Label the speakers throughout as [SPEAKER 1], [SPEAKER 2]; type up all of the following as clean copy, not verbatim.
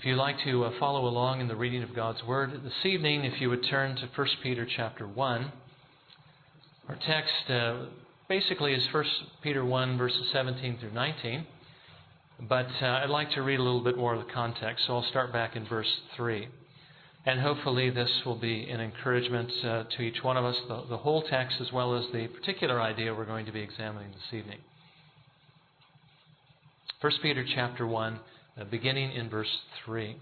[SPEAKER 1] If you'd like to follow along in the reading of God's Word this evening, if you would turn to 1 Peter chapter 1. Our text basically is 1 Peter 1, verses 17 through 19. But I'd like to read a little bit more of the context, so I'll start back in verse 3. And hopefully this will be an encouragement to each one of us, the whole text as well as the particular idea we're going to be examining this evening. 1 Peter chapter 1, beginning in verse 3.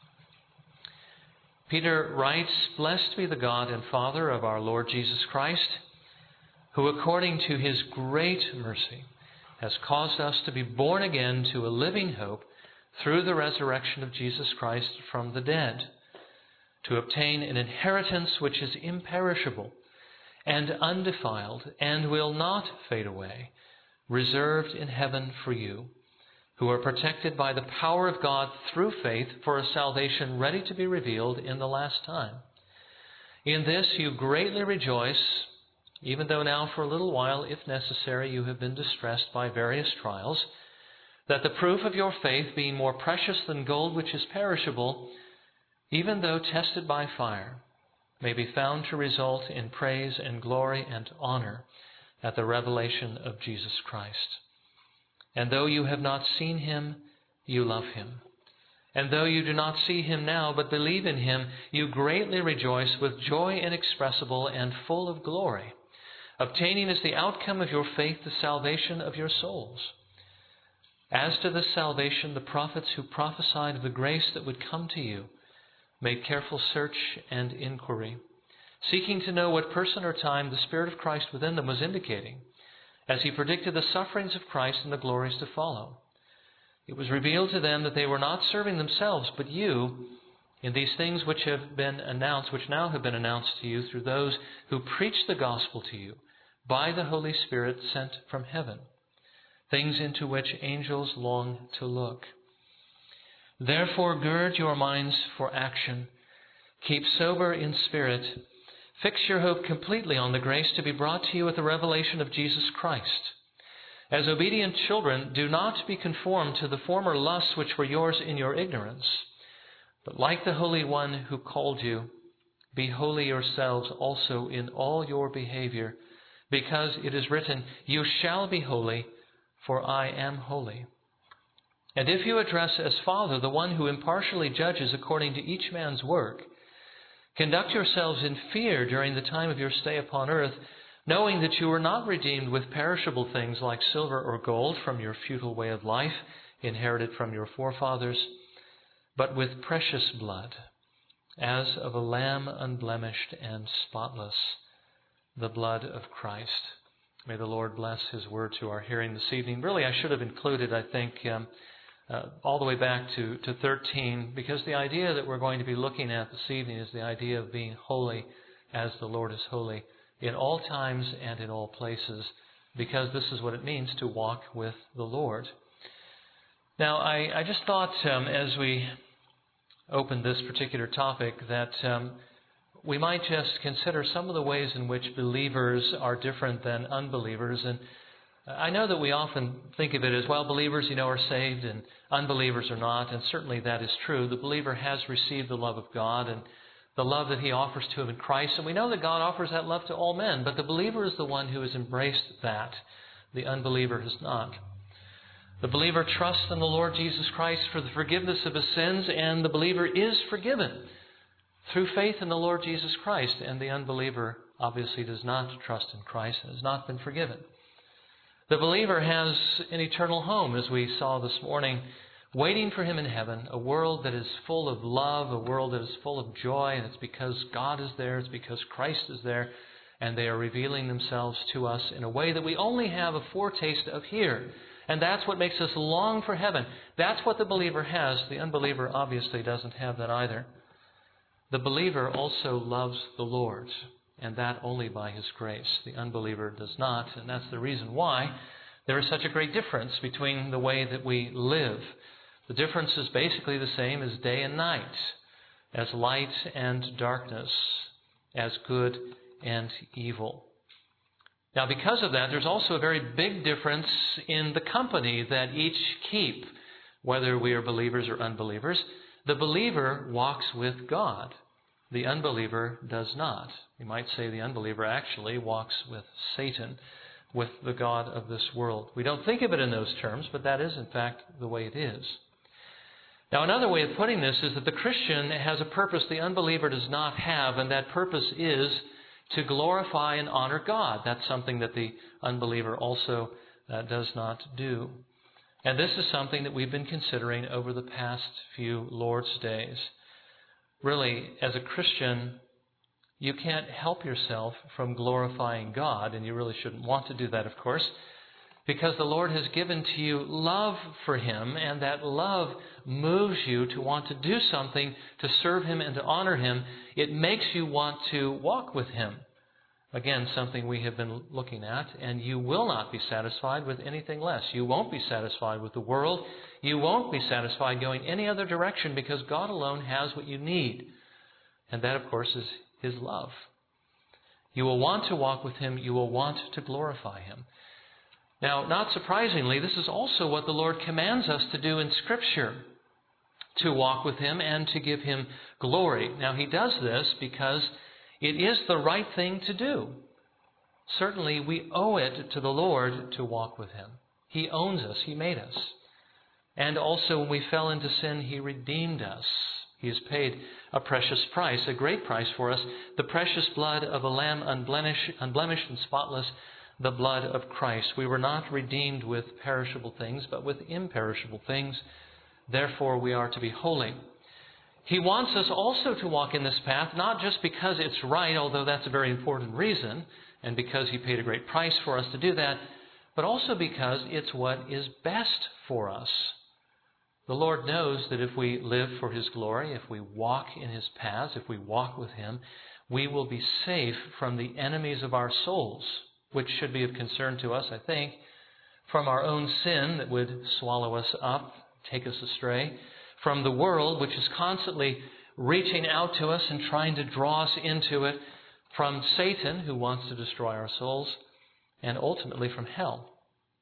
[SPEAKER 1] Peter writes, "Blessed be the God and Father of our Lord Jesus Christ, who according to His great mercy has caused us to be born again to a living hope through the resurrection of Jesus Christ from the dead, to obtain an inheritance which is imperishable and undefiled and will not fade away, reserved in heaven for you, who are protected by the power of God through faith for a salvation ready to be revealed in the last time. In this you greatly rejoice, even though now for a little while, if necessary, you have been distressed by various trials, that the proof of your faith, being more precious than gold which is perishable, even though tested by fire, may be found to result in praise and glory and honor at the revelation of Jesus Christ. And though you have not seen Him, you love Him. And though you do not see Him now, but believe in Him, you greatly rejoice with joy inexpressible and full of glory, obtaining as the outcome of your faith the salvation of your souls. As to this salvation, the prophets who prophesied of the grace that would come to you made careful search and inquiry, seeking to know what person or time the Spirit of Christ within them was indicating, as He predicted the sufferings of Christ and the glories to follow. It was revealed to them that they were not serving themselves, but you, in these things which have been announced, which now have been announced to you through those who preach the gospel to you by the Holy Spirit sent from heaven, things into which angels long to look. Therefore gird your minds for action, keep sober in spirit, fix your hope completely on the grace to be brought to you at the revelation of Jesus Christ. As obedient children, do not be conformed to the former lusts which were yours in your ignorance, but like the Holy One who called you, be holy yourselves also in all your behavior, because it is written, 'You shall be holy, for I am holy.' And if you address as Father the one who impartially judges according to each man's work, conduct yourselves in fear during the time of your stay upon earth, knowing that you were not redeemed with perishable things like silver or gold from your futile way of life, inherited from your forefathers, but with precious blood, as of a lamb unblemished and spotless, the blood of Christ." May the Lord bless His word to our hearing this evening. Really, I should have included, I think, all the way back to 13, because the idea that we're going to be looking at this evening is the idea of being holy as the Lord is holy in all times and in all places, because this is what it means to walk with the Lord. Now, I just thought as we opened this particular topic that we might just consider some of the ways in which believers are different than unbelievers. And I know that we often think of it as, well, believers, are saved and unbelievers are not. And certainly that is true. The believer has received the love of God and the love that He offers to him in Christ. And we know that God offers that love to all men. But the believer is the one who has embraced that. The unbeliever has not. The believer trusts in the Lord Jesus Christ for the forgiveness of his sins, and the believer is forgiven through faith in the Lord Jesus Christ. And the unbeliever obviously does not trust in Christ and has not been forgiven. The believer has an eternal home, as we saw this morning, waiting for him in heaven, a world that is full of love, a world that is full of joy, and it's because God is there, it's because Christ is there, and they are revealing themselves to us in a way that we only have a foretaste of here. And that's what makes us long for heaven. That's what the believer has. The unbeliever obviously doesn't have that either. The believer also loves the Lord, and that only by His grace. The unbeliever does not, and that's the reason why there is such a great difference between the way that we live. The difference is basically the same as day and night, as light and darkness, as good and evil. Now, because of that, there's also a very big difference in the company that each keep, whether we are believers or unbelievers. The believer walks with God. The unbeliever does not. You might say the unbeliever actually walks with Satan, with the god of this world. We don't think of it in those terms, but that is in fact the way it is. Now, another way of putting this is that the Christian has a purpose the unbeliever does not have, and that purpose is to glorify and honor God. That's something that the unbeliever also does not do. And this is something that we've been considering over the past few Lord's days. Really, as a Christian, you can't help yourself from glorifying God, and you really shouldn't want to do that, of course, because the Lord has given to you love for Him, and that love moves you to want to do something to serve Him and to honor Him. It makes you want to walk with Him. Again, something we have been looking at, and you will not be satisfied with anything less. You won't be satisfied with the world. You won't be satisfied going any other direction, because God alone has what you need. And that, of course, is His love. You will want to walk with Him. You will want to glorify Him. Now, not surprisingly, this is also what the Lord commands us to do in Scripture, to walk with Him and to give Him glory. Now, He does this because it is the right thing to do. Certainly, we owe it to the Lord to walk with Him. He owns us. He made us. And also, when we fell into sin, He redeemed us. He has paid a precious price, a great price for us, the precious blood of a lamb unblemished and spotless, the blood of Christ. We were not redeemed with perishable things, but with imperishable things. Therefore, we are to be holy. He wants us also to walk in this path, not just because it's right, although that's a very important reason, and because He paid a great price for us to do that, but also because it's what is best for us. The Lord knows that if we live for His glory, if we walk in His paths, if we walk with Him, we will be safe from the enemies of our souls, which should be of concern to us, I think, from our own sin that would swallow us up, take us astray, from the world, which is constantly reaching out to us and trying to draw us into it, from Satan, who wants to destroy our souls, and ultimately from hell.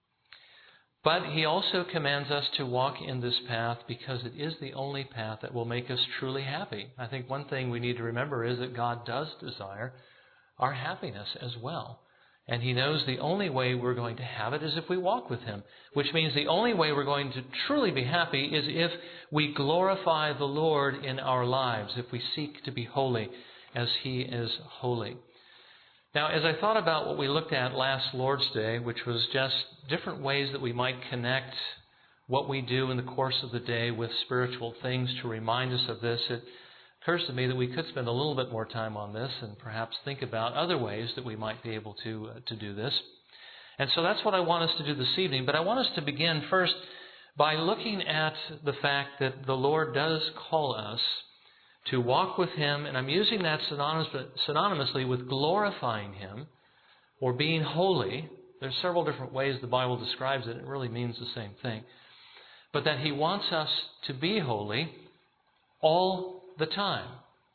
[SPEAKER 1] But He also commands us to walk in this path because it is the only path that will make us truly happy. I think one thing we need to remember is that God does desire our happiness as well. And He knows the only way we're going to have it is if we walk with Him, which means the only way we're going to truly be happy is if we glorify the Lord in our lives, if we seek to be holy as He is holy. Now, as I thought about what we looked at last Lord's Day, which was just different ways that we might connect what we do in the course of the day with spiritual things to remind us of this, it occurs to me that we could spend a little bit more time on this and perhaps think about other ways that we might be able to do this. And so that's what I want us to do this evening. But I want us to begin first by looking at the fact that the Lord does call us to walk with Him, and I'm using that synonymously with glorifying Him or being holy. There's several different ways the Bible describes it. It really means the same thing. But that He wants us to be holy all the time.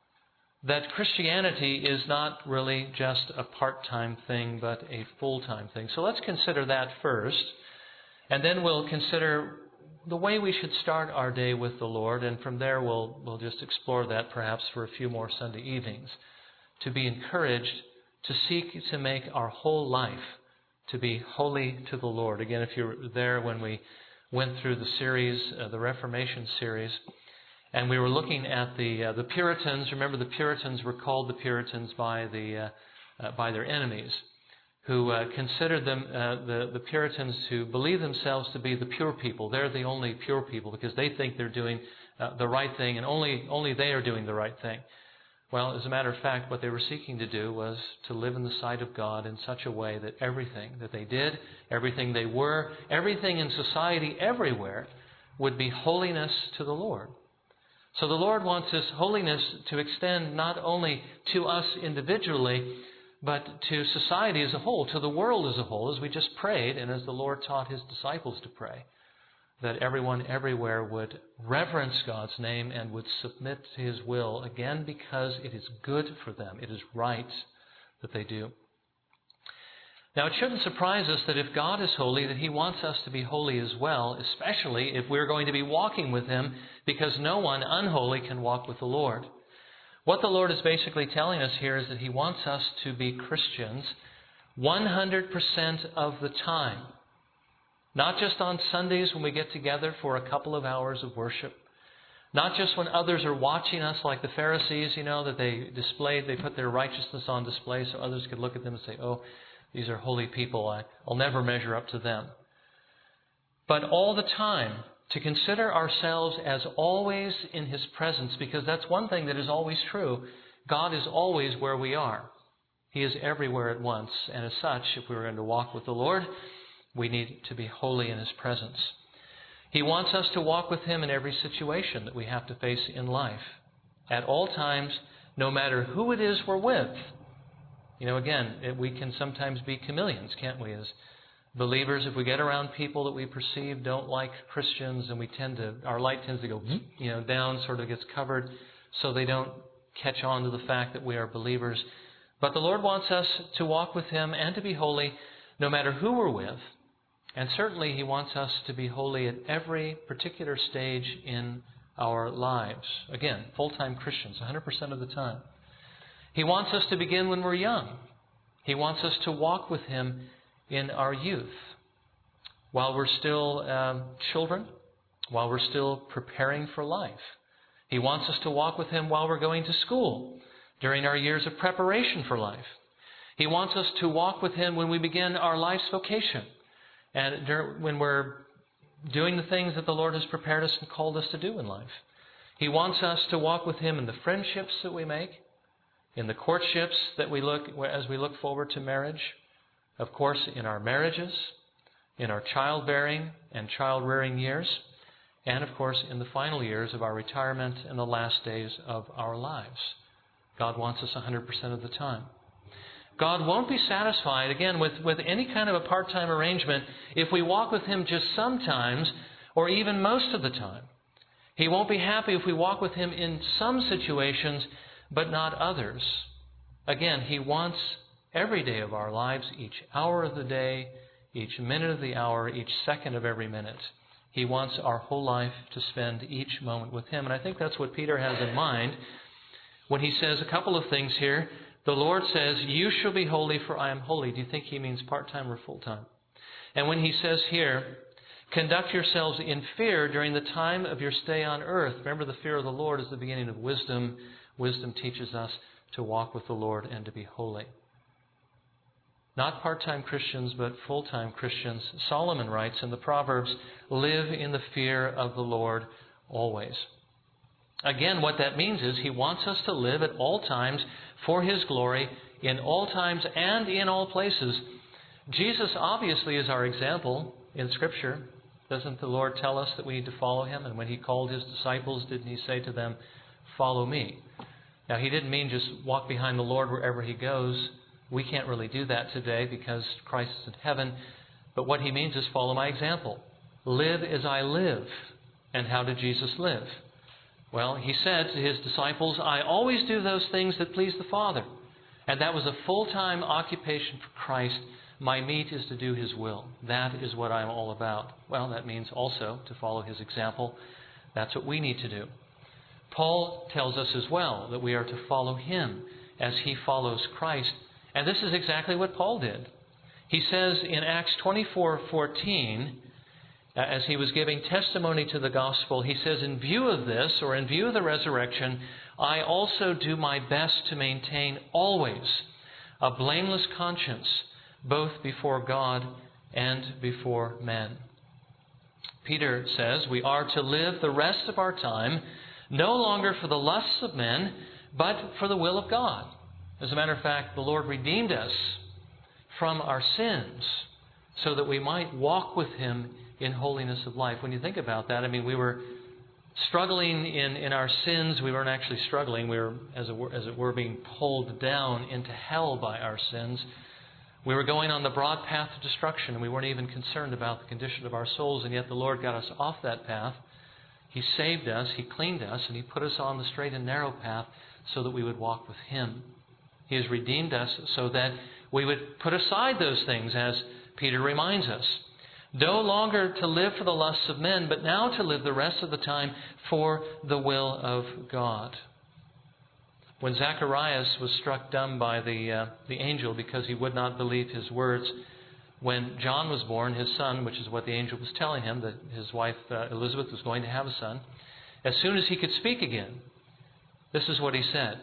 [SPEAKER 1] That Christianity is not really just a part-time thing, but a full-time thing. So let's consider that first, and then we'll consider the way we should start our day with the Lord, and from there we'll just explore that perhaps for a few more Sunday evenings, to be encouraged to seek to make our whole life to be holy to the Lord. Again, if you were there when we went through the series, the Reformation series, and we were looking at the Puritans. Remember, the Puritans were called the Puritans by their enemies, who considered them, the Puritans, who believe themselves to be the pure people. They're the only pure people because they think they're doing the right thing, and only they are doing the right thing. Well, as a matter of fact, what they were seeking to do was to live in the sight of God in such a way that everything that they did, everything they were, everything in society everywhere would be holiness to the Lord. So the Lord wants His holiness to extend not only to us individually, but to society as a whole, to the world as a whole, as we just prayed, and as the Lord taught His disciples to pray, that everyone everywhere would reverence God's name and would submit to His will, again, because it is good for them. It is right that they do. Now, it shouldn't surprise us that if God is holy, that He wants us to be holy as well, especially if we're going to be walking with Him, because no one unholy can walk with the Lord. What the Lord is basically telling us here is that He wants us to be Christians 100% of the time. Not just on Sundays when we get together for a couple of hours of worship. Not just when others are watching us like the Pharisees, that they put their righteousness on display so others could look at them and say, oh, these are holy people. I'll never measure up to them. But all the time, to consider ourselves as always in His presence, because that's one thing that is always true. God is always where we are. He is everywhere at once. And as such, if we're going to walk with the Lord, we need to be holy in His presence. He wants us to walk with Him in every situation that we have to face in life. At all times, no matter who it is we're with. Again, we can sometimes be chameleons, can't we? As believers, if we get around people that we perceive don't like Christians, and our light tends to go, down, sort of gets covered, so they don't catch on to the fact that we are believers. But the Lord wants us to walk with Him and to be holy no matter who we're with. And certainly He wants us to be holy at every particular stage in our lives. Again, full-time Christians, 100% of the time. He wants us to begin when we're young. He wants us to walk with Him in our youth, while we're still children, while we're still preparing for life. He wants us to walk with Him while we're going to school, during our years of preparation for life. He wants us to walk with Him when we begin our life's vocation, and when we're doing the things that the Lord has prepared us and called us to do in life. He wants us to walk with Him in the friendships that we make, in the courtships that as we look forward to marriage, of course in our marriages, in our childbearing and child-rearing years, and of course in the final years of our retirement and the last days of our lives. God wants us 100% of the time. God won't be satisfied, again, with any kind of a part-time arrangement if we walk with Him just sometimes or even most of the time. He won't be happy if we walk with Him in some situations but not others. Again, He wants every day of our lives, each hour of the day, each minute of the hour, each second of every minute. He wants our whole life to spend each moment with Him. And I think that's what Peter has in mind when he says a couple of things here. The Lord says, "You shall be holy, for I am holy." Do you think He means part-time or full-time? And when He says here, "Conduct yourselves in fear during the time of your stay on earth." Remember, the fear of the Lord is the beginning of wisdom. Wisdom teaches us to walk with the Lord and to be holy. Not part-time Christians, but full-time Christians. Solomon writes in the Proverbs, "Live in the fear of the Lord always." Again, what that means is He wants us to live at all times for His glory, in all times and in all places. Jesus obviously is our example in Scripture. Doesn't the Lord tell us that we need to follow Him? And when He called His disciples, didn't He say to them, "Follow me"? Now, He didn't mean just walk behind the Lord wherever He goes. We can't really do that today because Christ is in heaven. But what He means is follow my example. Live as I live. And how did Jesus live? Well, He said to His disciples, "I always do those things that please the Father." And that was a full-time occupation for Christ. My meat is to do His will. That is what I'm all about. Well, that means also to follow His example. That's what we need to do. Paul tells us as well that we are to follow him as he follows Christ. And this is exactly what Paul did. He says in Acts 24:14, as he was giving testimony to the gospel, he says, "In view of this, or in view of the resurrection, I also do my best to maintain always a blameless conscience, both before God and before men." Peter says we are to live the rest of our time no longer for the lusts of men, but for the will of God. As a matter of fact, the Lord redeemed us from our sins so that we might walk with Him in holiness of life. When you think about that, we were struggling in our sins. We weren't actually struggling. We were, as it were, being pulled down into hell by our sins. We were going on the broad path of destruction, and we weren't even concerned about the condition of our souls, and yet the Lord got us off that path. He saved us, He cleaned us, and He put us on the straight and narrow path so that we would walk with Him. He has redeemed us so that we would put aside those things, as Peter reminds us. No longer to live for the lusts of men, but now to live the rest of the time for the will of God. When Zacharias was struck dumb by the angel because he would not believe his words, when John was born, his son, which is what the angel was telling him, that his wife Elizabeth was going to have a son, as soon as he could speak again, this is what he said.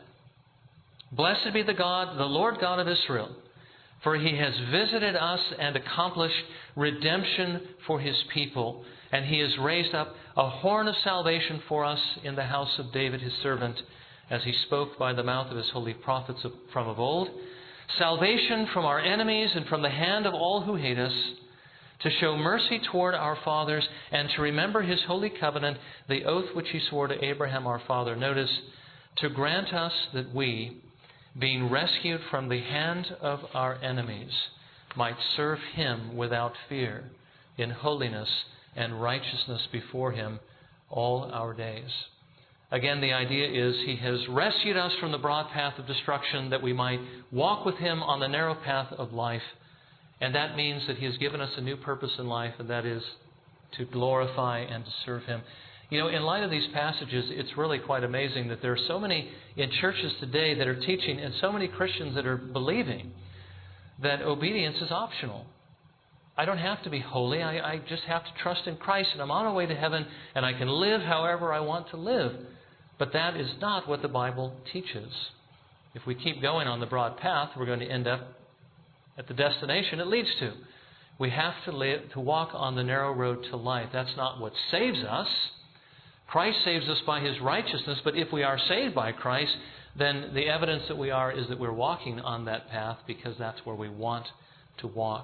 [SPEAKER 1] Blessed be the Lord God of Israel, for he has visited us and accomplished redemption for his people, and he has raised up a horn of salvation for us in the house of David his servant, as he spoke by the mouth of his holy prophets from of old, salvation from our enemies and from the hand of all who hate us, to show mercy toward our fathers, and to remember his holy covenant, the oath which he swore to Abraham our father. Notice, to grant us that we, being rescued from the hand of our enemies, might serve him without fear, in holiness and righteousness before him all our days. Again, the idea is he has rescued us from the broad path of destruction that we might walk with him on the narrow path of life. And that means that he has given us a new purpose in life, and that is to glorify and to serve him. You know, in light of these passages, it's really quite amazing that there are so many in churches today that are teaching, and so many Christians that are believing that obedience is optional. I don't have to be holy. I just have to trust in Christ, and I'm on my way to heaven, and I can live however I want to live. But that is not what the Bible teaches. If we keep going on the broad path, we're going to end up at the destination it leads to. We have to walk on the narrow road to life. That's not what saves us. Christ saves us by his righteousness, but if we are saved by Christ, then the evidence that we are is that we're walking on that path because that's where we want to walk.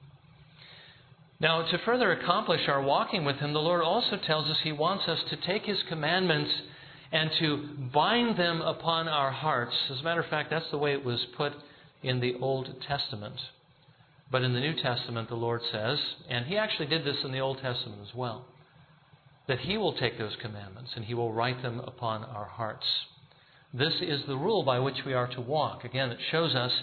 [SPEAKER 1] Now, to further accomplish our walking with him, the Lord also tells us he wants us to take his commandments and to bind them upon our hearts. As a matter of fact, that's the way it was put in the Old Testament. But in the New Testament, the Lord says, and he actually did this in the Old Testament as well, that he will take those commandments and he will write them upon our hearts. This is the rule by which we are to walk. Again, it shows us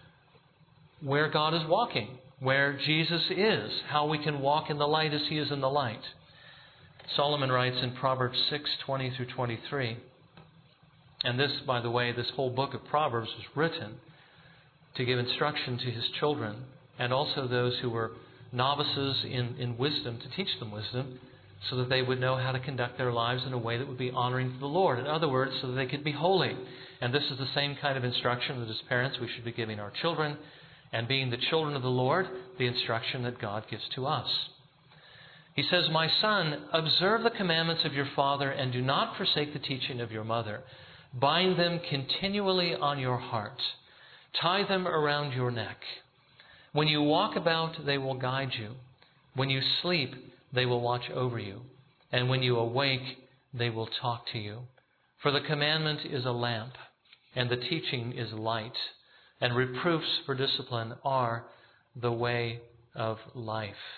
[SPEAKER 1] where God is walking, where Jesus is, how we can walk in the light as he is in the light. Solomon writes in Proverbs 6:20 through 23, and this, by the way, this whole book of Proverbs was written to give instruction to his children and also those who were novices in wisdom, to teach them wisdom so that they would know how to conduct their lives in a way that would be honoring to the Lord. In other words, so that they could be holy. And this is the same kind of instruction that as parents we should be giving our children, and being the children of the Lord, the instruction that God gives to us. He says, "My son, observe the commandments of your father and do not forsake the teaching of your mother. Bind them continually on your heart. Tie them around your neck. When you walk about, they will guide you. When you sleep, they will watch over you. And when you awake, they will talk to you. For the commandment is a lamp, and the teaching is light, and reproofs for discipline are the way of life."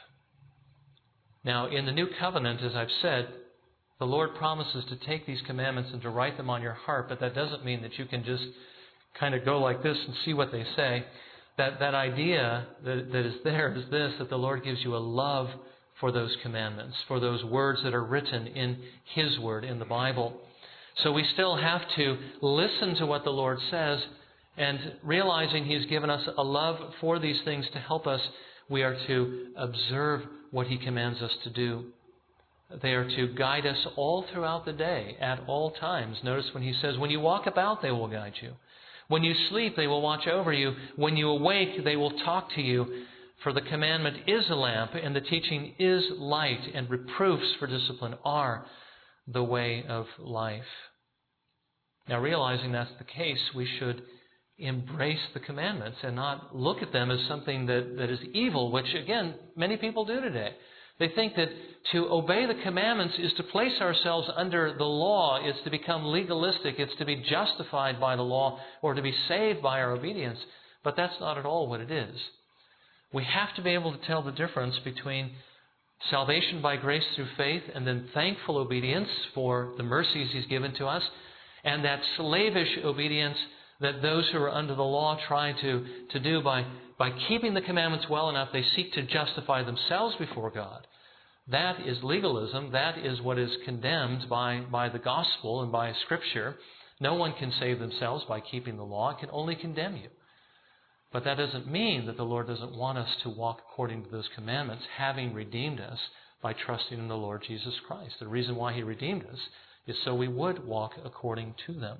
[SPEAKER 1] Now, in the New Covenant, as I've said, the Lord promises to take these commandments and to write them on your heart, but that doesn't mean that you can just kind of go like this and see what they say. That idea that is there is this, that the Lord gives you a love for those commandments, for those words that are written in his word, in the Bible. So we still have to listen to what the Lord says, and realizing he's given us a love for these things to help us, we are to observe what he commands us to do. They are to guide us all throughout the day, at all times. Notice when he says, when you walk about, they will guide you. When you sleep, they will watch over you. When you awake, they will talk to you. For the commandment is a lamp, and the teaching is light, and reproofs for discipline are the way of life. Now, realizing that's the case, we should embrace the commandments and not look at them as something that is evil, which, again, many people do today. They think that to obey the commandments is to place ourselves under the law. It's to become legalistic. It's to be justified by the law or to be saved by our obedience. But that's not at all what it is. We have to be able to tell the difference between salvation by grace through faith and then thankful obedience for the mercies he's given to us, and that slavish obedience that those who are under the law try to do by keeping the commandments well enough, they seek to justify themselves before God. That is legalism. That is what is condemned by the gospel and by Scripture. No one can save themselves by keeping the law. It can only condemn you. But that doesn't mean that the Lord doesn't want us to walk according to those commandments, having redeemed us by trusting in the Lord Jesus Christ. The reason why He redeemed us is so we would walk according to them.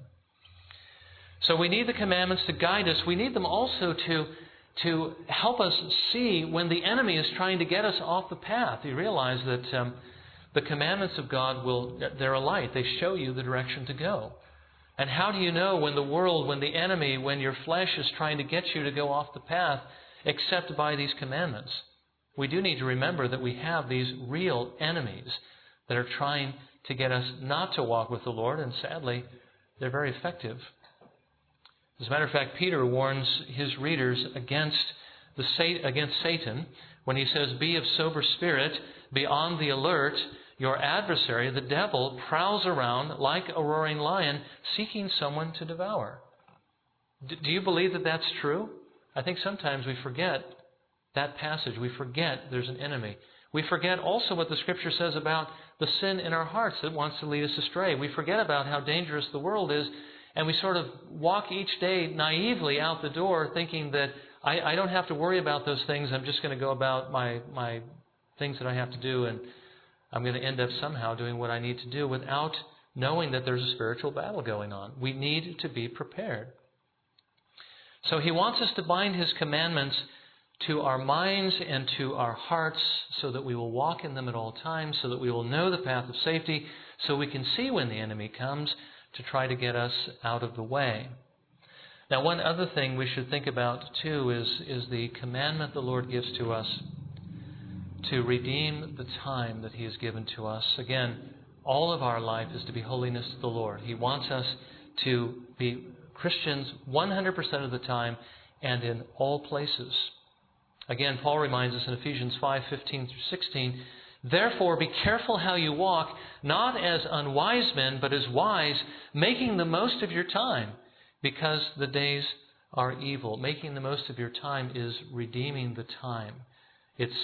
[SPEAKER 1] So we need the commandments to guide us. We need them also to help us see when the enemy is trying to get us off the path. You realize that the commandments of God they're a light. They show you the direction to go. And how do you know when the world, when the enemy, when your flesh is trying to get you to go off the path, except by these commandments? We do need to remember that we have these real enemies that are trying to get us not to walk with the Lord, and sadly, they're very effective. As a matter of fact, Peter warns his readers against Satan when he says, "Be of sober spirit, be on the alert. Your adversary, the devil, prowls around like a roaring lion, seeking someone to devour." Do you believe that that's true? I think sometimes we forget that passage. We forget there's an enemy. We forget also what the Scripture says about the sin in our hearts that wants to lead us astray. We forget about how dangerous the world is, and we sort of walk each day naively out the door thinking that I don't have to worry about those things. I'm just going to go about my things that I have to do, and I'm going to end up somehow doing what I need to do without knowing that there's a spiritual battle going on. We need to be prepared. So He wants us to bind His commandments to our minds and to our hearts so that we will walk in them at all times, so that we will know the path of safety, so we can see when the enemy comes to try to get us out of the way. Now, one other thing we should think about too is the commandment the Lord gives to us to redeem the time that He has given to us. Again, all of our life is to be holiness to the Lord. He wants us to be Christians 100% of the time and in all places. Again, Paul reminds us in Ephesians 5:15 through 16, "Therefore be careful how you walk, not as unwise men, but as wise, making the most of your time, because the days are evil." Making the most of your time is redeeming the time. It's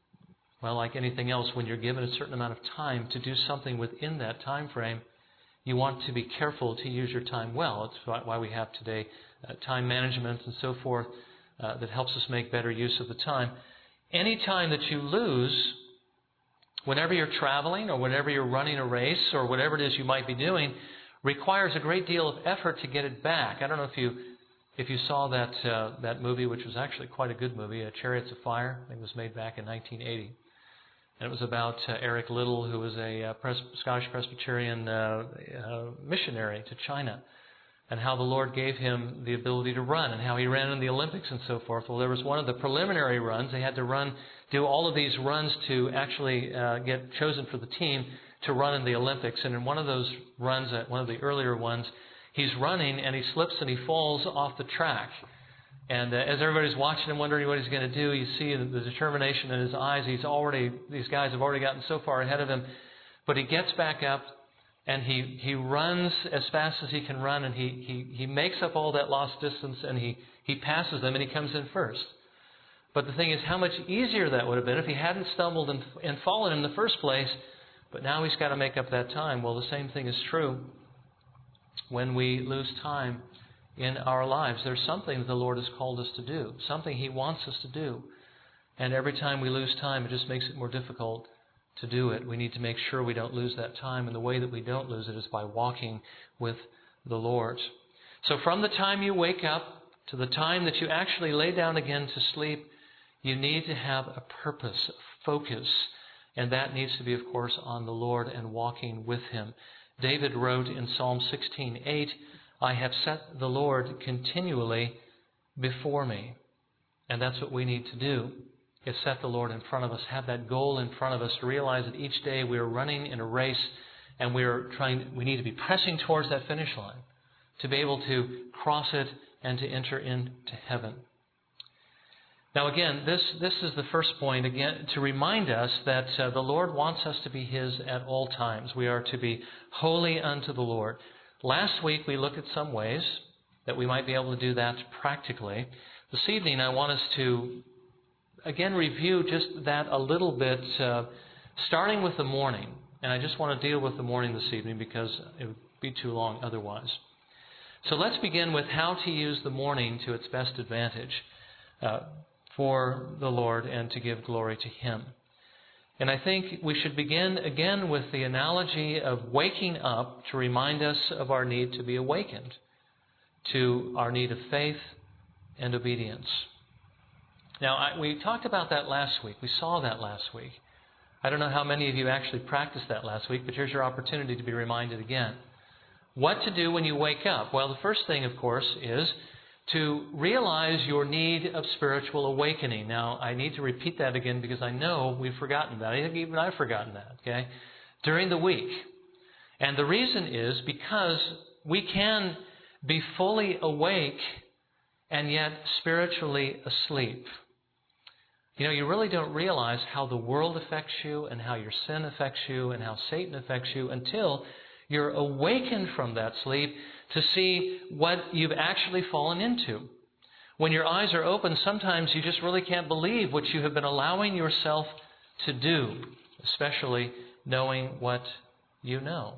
[SPEAKER 1] like anything else, when you're given a certain amount of time to do something within that time frame, you want to be careful to use your time well. It's why we have today time management and so forth that helps us make better use of the time. Any time that you lose, whenever you're traveling or whenever you're running a race or whatever it is you might be doing, requires a great deal of effort to get it back. I don't know if you saw that movie, which was actually quite a good movie, Chariots of Fire. I think it was made back in 1980. And it was about Eric Liddell, who was a Scottish Presbyterian missionary to China, and how the Lord gave him the ability to run, and how he ran in the Olympics and so forth. Well, there was one of the preliminary runs. They had to do all of these runs to actually get chosen for the team to run in the Olympics. And in one of those runs, one of the earlier ones, he's running and he slips and he falls off the track. And as everybody's watching and wondering what he's going to do, you see the determination in his eyes. These guys have already gotten so far ahead of him. But he gets back up and he runs as fast as he can run, and he makes up all that lost distance, and he passes them, and he comes in first. But the thing is, how much easier that would have been if he hadn't stumbled and fallen in the first place. But now he's got to make up that time. Well, the same thing is true when we lose time in our lives. There's something that the Lord has called us to do, something He wants us to do. And every time we lose time, it just makes it more difficult to do it. We need to make sure we don't lose that time. And the way that we don't lose it is by walking with the Lord. So from the time you wake up to the time that you actually lay down again to sleep, you need to have a purpose, a focus. And that needs to be, of course, on the Lord and walking with Him. David wrote in Psalm 16:8, "I have set the Lord continually before me." And that's what we need to do, is set the Lord in front of us, have that goal in front of us, to realize that each day we are running in a race and we need to be pressing towards that finish line to be able to cross it and to enter into heaven. Now again, this is the first point, again, to remind us that the Lord wants us to be His at all times. We are to be holy unto the Lord. Last week we looked at some ways that we might be able to do that practically. This evening I want us to again review just that a little bit, starting with the morning. And I just want to deal with the morning this evening because it would be too long otherwise. So let's begin with how to use the morning to its best advantage for the Lord and to give glory to Him. And I think we should begin again with the analogy of waking up to remind us of our need to be awakened, to our need of faith and obedience. Now, we talked about that last week. We saw that last week. I don't know how many of you actually practiced that last week, but here's your opportunity to be reminded again. What to do when you wake up? Well, the first thing, of course, is to realize your need of spiritual awakening. Now, I need to repeat that again because I know we've forgotten that. I think even I've forgotten that, okay, during the week. And the reason is because we can be fully awake and yet spiritually asleep. You know, you really don't realize how the world affects you and how your sin affects you and how Satan affects you until you're awakened from that sleep to see what you've actually fallen into. When your eyes are open, sometimes you just really can't believe what you have been allowing yourself to do, especially knowing what you know.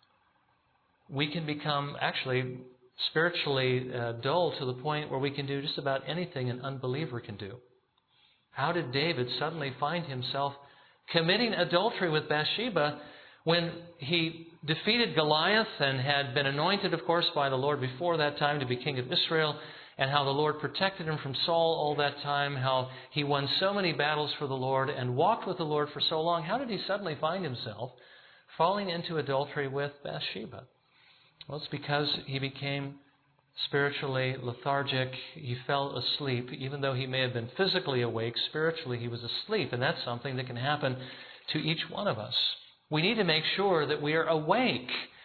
[SPEAKER 1] We can become actually spiritually dull to the point where we can do just about anything an unbeliever can do. How did David suddenly find himself committing adultery with Bathsheba when he defeated Goliath and had been anointed, of course, by the Lord before that time to be king of Israel, and how the Lord protected him from Saul all that time, how he won so many battles for the Lord and walked with the Lord for so long? How did he suddenly find himself falling into adultery with Bathsheba? Well, it's because he became spiritually lethargic. He fell asleep. Even though he may have been physically awake, spiritually he was asleep. And that's something that can happen to each one of us. We need to make sure that we are awake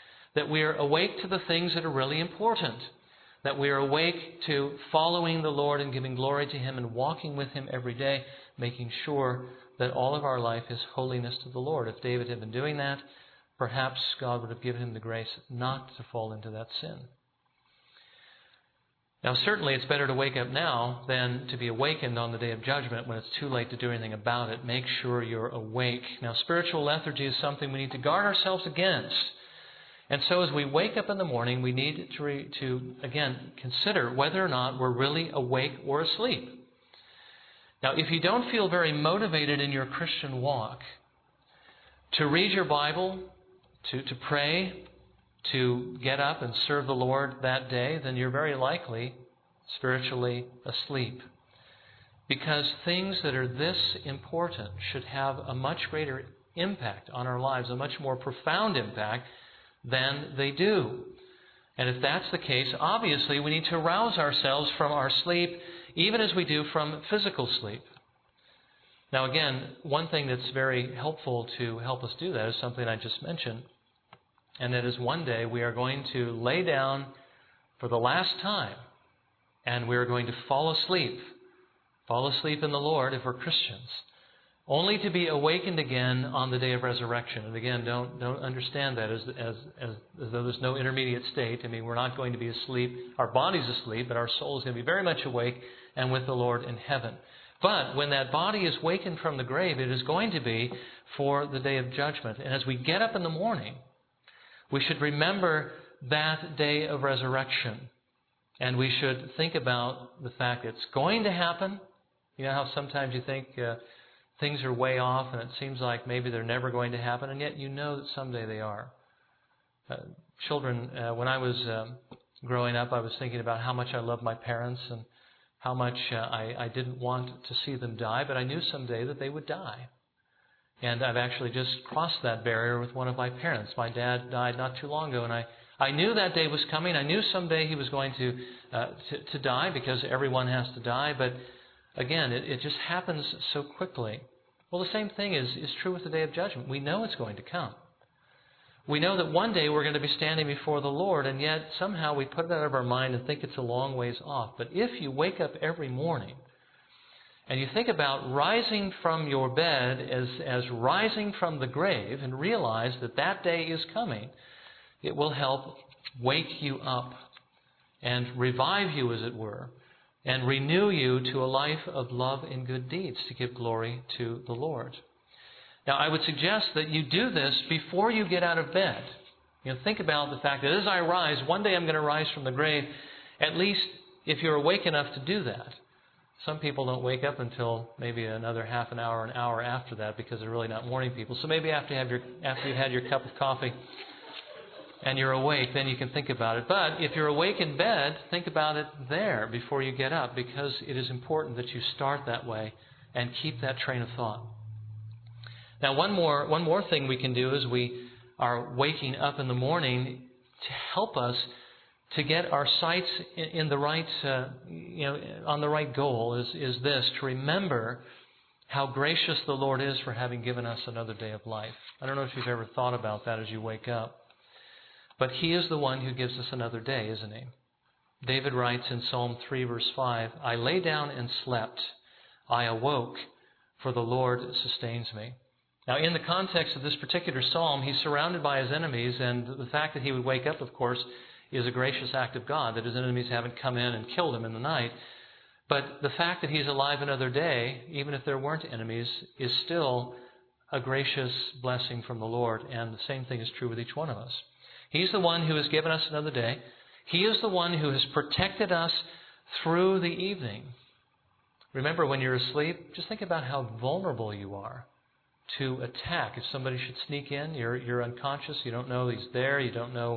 [SPEAKER 1] to the things that are really important, that we are awake to following the Lord and giving glory to Him and walking with Him every day, making sure that all of our life is holiness to the Lord. If David had been doing that, perhaps God would have given him the grace not to fall into that sin. Now, certainly it's better to wake up now than to be awakened on the day of judgment when it's too late to do anything about it. Make sure you're awake. Now, spiritual lethargy is something we need to guard ourselves against. And so as we wake up in the morning, we need to again, consider whether or not we're really awake or asleep. Now, if you don't feel very motivated in your Christian walk to read your Bible, to pray, to get up and serve the Lord that day, then you're very likely spiritually asleep. Because things that are this important should have a much greater impact on our lives, a much more profound impact than they do. And if that's the case, obviously we need to rouse ourselves from our sleep, even as we do from physical sleep. Now again, one thing that's very helpful to help us do that is something I just mentioned. And that is one day we are going to lay down for the last time and we are going to fall asleep in the Lord if we're Christians, only to be awakened again on the day of resurrection. And again, don't understand that as though there's no intermediate state. I mean, we're not going to be asleep. Our body's asleep, but our soul is going to be very much awake and with the Lord in heaven. But when that body is wakened from the grave, it is going to be for the day of judgment. And as we get up in the morning, we should remember that day of resurrection. And we should think about the fact it's going to happen. You know how sometimes you think things are way off and it seems like maybe they're never going to happen, and yet you know that someday they are. Children, when I was growing up, I was thinking about how much I loved my parents and how much I didn't want to see them die, but I knew someday that they would die. And I've actually just crossed that barrier with one of my parents. My dad died not too long ago, and I knew that day was coming. I knew someday he was going to die because everyone has to die. But again, it just happens so quickly. Well, the same thing is true with the day of judgment. We know it's going to come. We know that one day we're going to be standing before the Lord, and yet somehow we put it out of our mind and think it's a long ways off. But if you wake up every morning and you think about rising from your bed as rising from the grave and realize that that day is coming, it will help wake you up and revive you, as it were, and renew you to a life of love and good deeds to give glory to the Lord. Now, I would suggest that you do this before you get out of bed. Think about the fact that as I rise, one day I'm going to rise from the grave, at least if you're awake enough to do that. Some people don't wake up until maybe another half an hour after that because they're really not morning people. So maybe after you've had your cup of coffee and you're awake, then you can think about it. But if you're awake in bed, think about it there before you get up, because it is important that you start that way and keep that train of thought. Now, one more thing we can do as we are waking up in the morning to help us to get our sights in the right, on the right goal is this: to remember how gracious the Lord is for having given us another day of life. I don't know if you've ever thought about that as you wake up. But He is the one who gives us another day, isn't He? David writes in Psalm 3, verse 5, I lay down and slept. I awoke, for the Lord sustains me. Now, in the context of this particular psalm, he's surrounded by his enemies, and the fact that he would wake up, of course, is a gracious act of God, that his enemies haven't come in and killed him in the night. But the fact that he's alive another day, even if there weren't enemies, is still a gracious blessing from the Lord, and the same thing is true with each one of us. He's the one who has given us another day. He is the one who has protected us through the evening. Remember, when you're asleep, just think about how vulnerable you are to attack. If somebody should sneak in, you're unconscious. You don't know he's there. You don't know,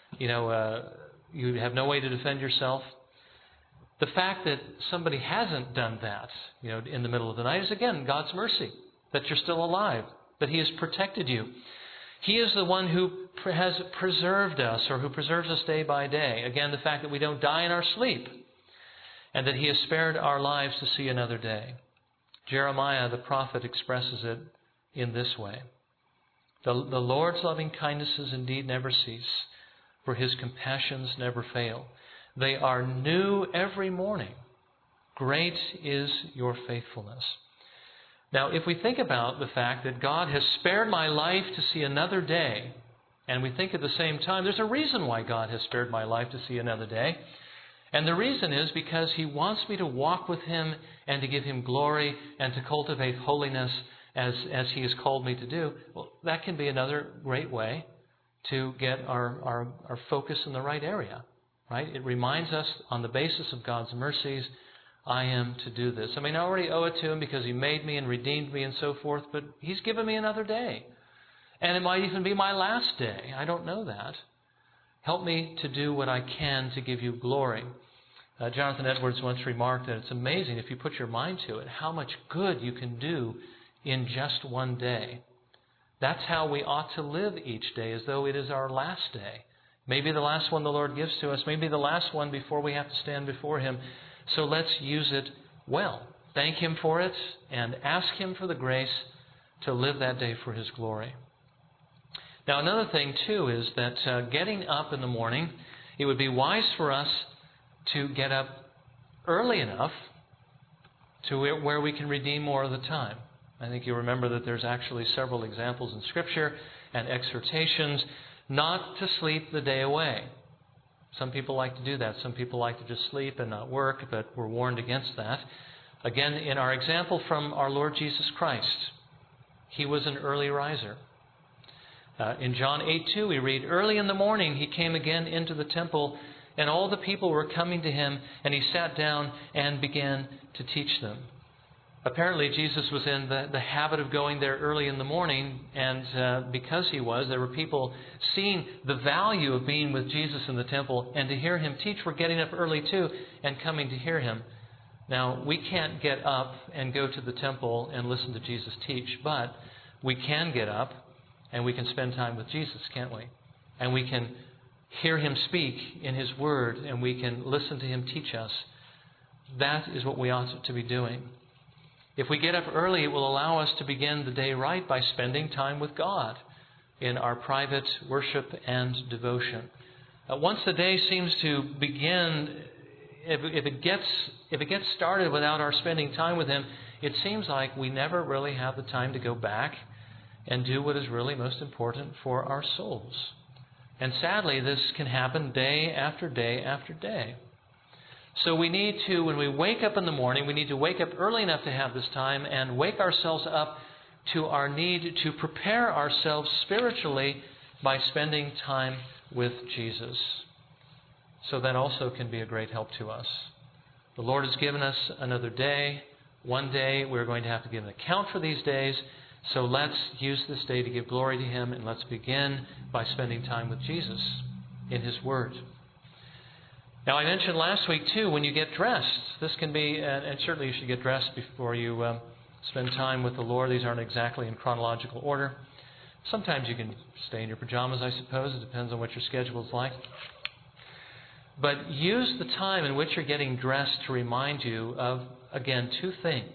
[SPEAKER 1] you have no way to defend yourself. The fact that somebody hasn't done that, in the middle of the night is, again, God's mercy, that you're still alive, that He has protected you. He is the one who has preserved us, or who preserves us day by day. Again, the fact that we don't die in our sleep, and that He has spared our lives to see another day. Jeremiah, the prophet, expresses it in this way. The Lord's loving kindnesses indeed never cease, for His compassions never fail. They are new every morning. Great is your faithfulness. Now, if we think about the fact that God has spared my life to see another day, and we think at the same time, there's a reason why God has spared my life to see another day. And the reason is because He wants me to walk with Him and to give Him glory and to cultivate holiness as He has called me to do. Well, that can be another great way to get our focus in the right area, right? It reminds us, on the basis of God's mercies, I am to do this. I mean, I already owe it to Him because He made me and redeemed me and so forth, but He's given me another day. And it might even be my last day. I don't know that. Help me to do what I can to give You glory. Jonathan Edwards once remarked that it's amazing, if you put your mind to it, how much good you can do in just one day. That's how we ought to live each day, as though it is our last day. Maybe the last one the Lord gives to us, maybe the last one before we have to stand before Him. So let's use it well. Thank Him for it and ask Him for the grace to live that day for His glory. Now, another thing, too, is that getting up in the morning, it would be wise for us to get up early enough to where we can redeem more of the time. I think you remember that there's actually several examples in Scripture and exhortations not to sleep the day away. Some people like to do that. Some people like to just sleep and not work, but we're warned against that. Again, in our example from our Lord Jesus Christ, He was an early riser. In John 8:2, we read, early in the morning He came again into the temple, and all the people were coming to Him, and He sat down and began to teach them. Apparently, Jesus was in the habit of going there early in the morning, and because He was, there were people seeing the value of being with Jesus in the temple, and to hear Him teach were getting up early too and coming to hear Him. Now, we can't get up and go to the temple and listen to Jesus teach, but we can get up and we can spend time with Jesus, can't we? And we can hear Him speak in His Word, and we can listen to Him teach us. That is what we ought to be doing. If we get up early, it will allow us to begin the day right by spending time with God in our private worship and devotion. Once the day seems to begin, if it gets started without our spending time with Him, it seems like we never really have the time to go back and do what is really most important for our souls. And sadly, this can happen day after day after day. So we need to, when we wake up in the morning, we need to wake up early enough to have this time and wake ourselves up to our need to prepare ourselves spiritually by spending time with Jesus. So that also can be a great help to us. The Lord has given us another day. One day we're going to have to give an account for these days. So let's use this day to give glory to Him, and let's begin by spending time with Jesus in His Word. Now, I mentioned last week, too, when you get dressed, this can be, and certainly you should get dressed before you spend time with the Lord. These aren't exactly in chronological order. Sometimes you can stay in your pajamas, I suppose. It depends on what your schedule is like. But use the time in which you're getting dressed to remind you of, again, two things.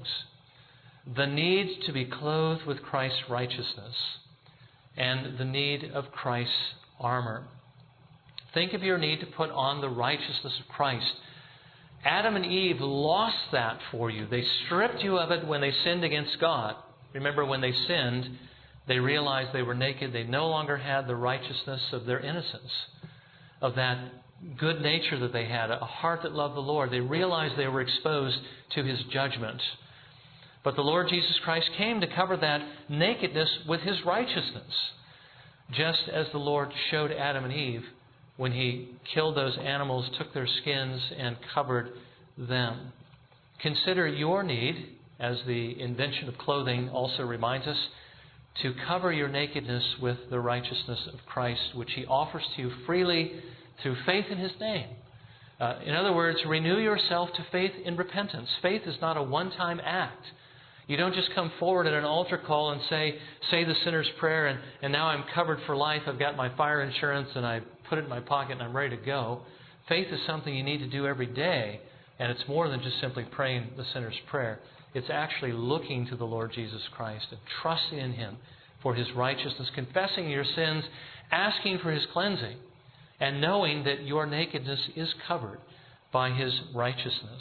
[SPEAKER 1] The need to be clothed with Christ's righteousness and the need of Christ's armor. Think of your need to put on the righteousness of Christ. Adam and Eve lost that for you. They stripped you of it when they sinned against God. Remember, when they sinned, they realized they were naked. They no longer had the righteousness of their innocence, of that good nature that they had, a heart that loved the Lord. They realized they were exposed to His judgment. But the Lord Jesus Christ came to cover that nakedness with His righteousness, just as the Lord showed Adam and Eve when He killed those animals, took their skins, and covered them. Consider your need, as the invention of clothing also reminds us, to cover your nakedness with the righteousness of Christ, which He offers to you freely through faith in His name. In other words, renew yourself to faith in repentance. Faith is not a one-time act. You don't just come forward at an altar call and say the sinner's prayer, and now I'm covered for life. I've got my fire insurance, and I put it in my pocket, and I'm ready to go. Faith is something you need to do every day, and it's more than just simply praying the sinner's prayer. It's actually looking to the Lord Jesus Christ and trusting in Him for His righteousness, confessing your sins, asking for His cleansing, and knowing that your nakedness is covered by His righteousness.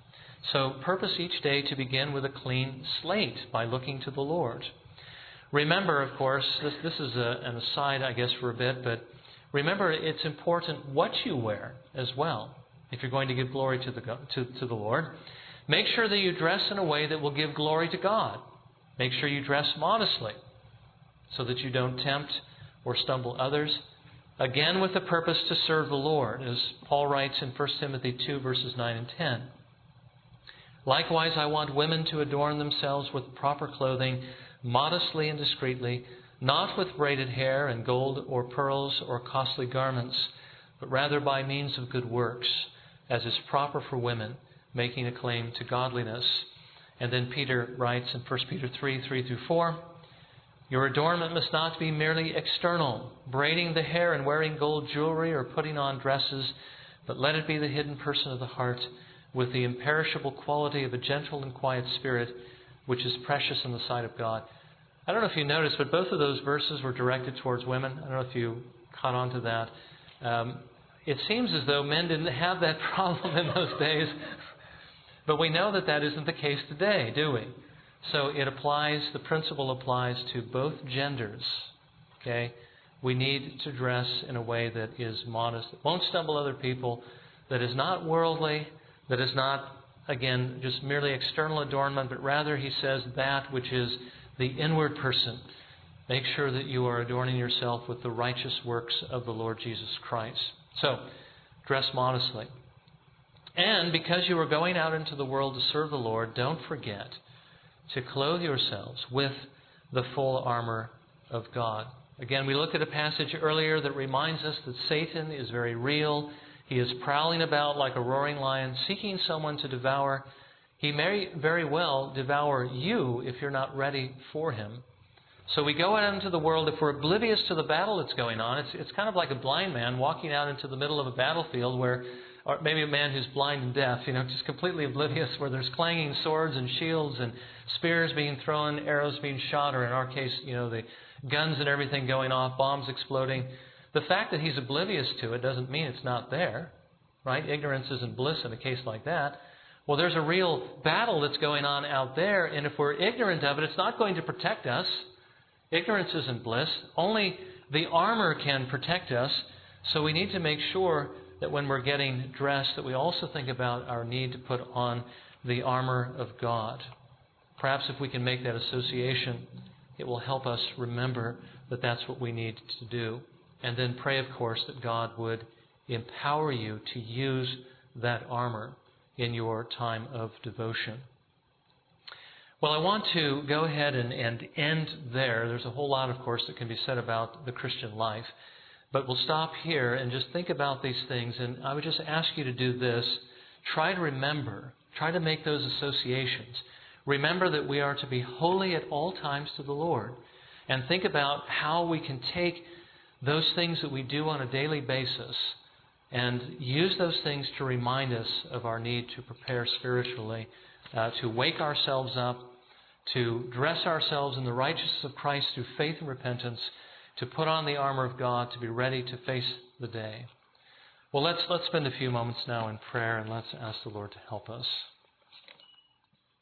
[SPEAKER 1] So purpose each day to begin with a clean slate by looking to the Lord. Remember, of course, this is an aside, I guess, for a bit, but remember it's important what you wear as well if you're going to give glory to the Lord. Make sure that you dress in a way that will give glory to God. Make sure you dress modestly so that you don't tempt or stumble others. Again, with the purpose to serve the Lord, as Paul writes in 1 Timothy 2, verses 9 and 10. Likewise, I want women to adorn themselves with proper clothing, modestly and discreetly, not with braided hair and gold or pearls or costly garments, but rather by means of good works, as is proper for women, making a claim to godliness. And then Peter writes in 1 Peter 3, 3 through 4, your adornment must not be merely external, braiding the hair and wearing gold jewelry or putting on dresses, but let it be the hidden person of the heart, with the imperishable quality of a gentle and quiet spirit, which is precious in the sight of God. I don't know if you noticed, but both of those verses were directed towards women. I don't know if you caught on to that. It seems as though men didn't have that problem in those days, but we know that that isn't the case today, do we? So the principle applies to both genders. Okay? We need to dress in a way that is modest, that won't stumble other people, that is not worldly, that is not, again, just merely external adornment, but rather, he says, that which is the inward person. Make sure that you are adorning yourself with the righteous works of the Lord Jesus Christ. So, dress modestly. And because you are going out into the world to serve the Lord, don't forget to clothe yourselves with the full armor of God. Again, we looked at a passage earlier that reminds us that Satan is very real. He is prowling about like a roaring lion, seeking someone to devour. He may very well devour you if you're not ready for him. So we go out into the world, if we're oblivious to the battle that's going on, it's kind of like a blind man walking out into the middle of a battlefield or maybe a man who's blind and deaf, just completely oblivious, where there's clanging swords and shields and spears being thrown, arrows being shot, or in our case, the guns and everything going off, bombs exploding. The fact that he's oblivious to it doesn't mean it's not there, right? Ignorance isn't bliss in a case like that. Well, there's a real battle that's going on out there, and if we're ignorant of it, it's not going to protect us. Ignorance isn't bliss. Only The armor can protect us, so we need to make sure that when we're getting dressed, that we also think about our need to put on the armor of God. Perhaps if we can make that association, it will help us remember that that's what we need to do. And then pray, of course, that God would empower you to use that armor in your time of devotion. Well, I want to go ahead and end there. There's a whole lot, of course, that can be said about the Christian life. But we'll stop here and just think about these things. And I would just ask you to do this. Try to remember. Try to make those associations. Remember that we are to be holy at all times to the Lord. And think about how we can take those things that we do on a daily basis and use those things to remind us of our need to prepare spiritually, to wake ourselves up, to dress ourselves in the righteousness of Christ through faith and repentance, to put on the armor of God, to be ready to face the day. Well, let's spend a few moments now in prayer, and let's ask the Lord to help us.